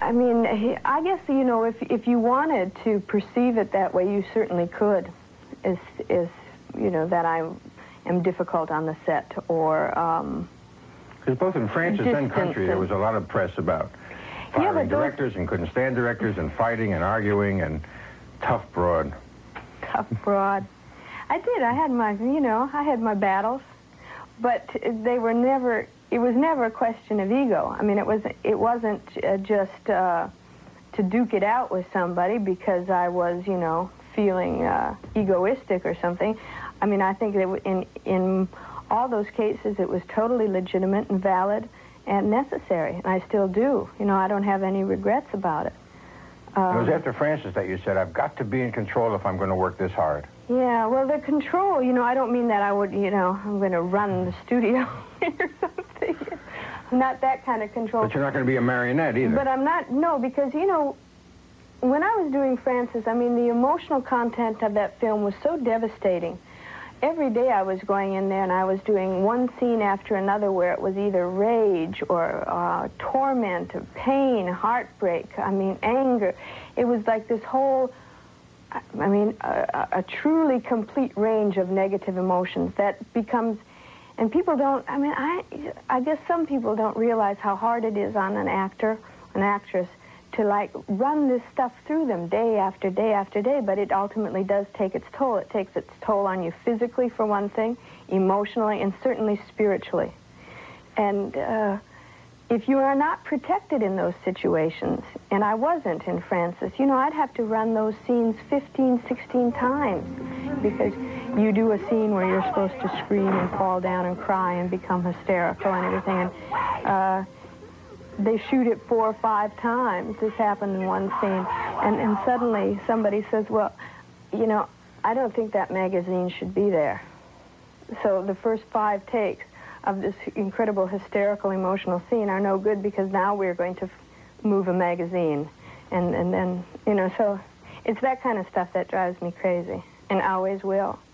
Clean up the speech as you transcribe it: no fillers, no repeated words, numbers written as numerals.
I mean, I guess, you know, if you wanted to perceive it that way, you certainly could. Is you know, that I am difficult on the set, or... Because both in Frances and Country, there was a lot of press about firing directors and couldn't stand directors and fighting and arguing and tough broad. Tough broad. I did. I had my, you know, I had my battles, but they were never... It was never a question of ego. I mean, it wasn't just to duke it out with somebody because I was, you know, feeling egoistic or something. I mean, I think that in all those cases, it was totally legitimate and valid and necessary, and I still do. You know, I don't have any regrets about it. It was after Frances that you said, I've got to be in control if I'm going to work this hard. Yeah, well, the control, you know, I don't mean that I would, you know, I'm going to run the studio or something. Not that kind of control. But you're not going to be a marionette either. But I'm not, no, because, you know, when I was doing Frances, I mean, the emotional content of that film was so devastating. Every day I was going in there and I was doing one scene after another where it was either rage or torment or pain, heartbreak, I mean, anger. It was like this whole, I mean, a truly complete range of negative emotions that becomes, and people don't, I mean, I guess some people don't realize how hard it is on an actor, an actress, to like run this stuff through them day after day after day, but it ultimately does take its toll. It takes its toll on you physically, for one thing, emotionally, and certainly spiritually. And if you are not protected in those situations, and I wasn't in Frances, you know, I'd have to run those scenes 15, 16 times, because you do a scene where you're supposed to scream and fall down and cry and become hysterical and everything, and they shoot it 4 or 5 times. This happened in one scene. And suddenly somebody says, well, you know, I don't think that magazine should be there. So the first 5 takes of this incredible hysterical emotional scene are no good because now we're going to move a magazine. And then, you know, so it's that kind of stuff that drives me crazy and always will.